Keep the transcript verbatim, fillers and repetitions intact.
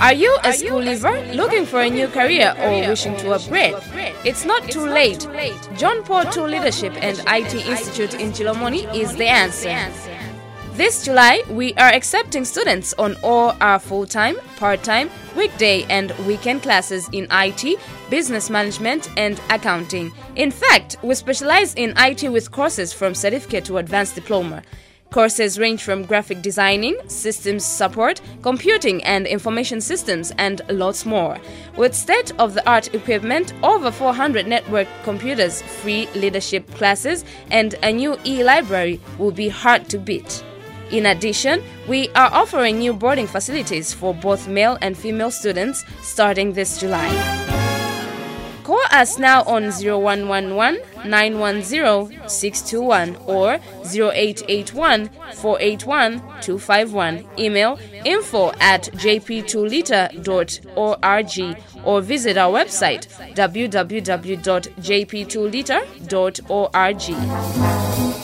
Are you a school leaver looking for a new career or wishing to upgrade? It's not too late. John Paul two Leadership and I T Institute in Chilomoni is the answer. This July, we are accepting students on all our full-time, part-time, weekday and weekend classes in I T, business management and accounting. In fact, we specialize in I T with courses from certificate to advanced diploma. Courses range from graphic designing, systems support, computing and information systems, and lots more. With state-of-the-art equipment, over four hundred network computers, free leadership classes, and a new e-library will be hard to beat. In addition, we are offering new boarding facilities for both male and female students starting this July. Call us now on zero one one one, nine one zero, six two one or zero eight eight one, four eight one, two five one. Email info at j p two liter dot org or visit our website w w w dot j p two liter dot org.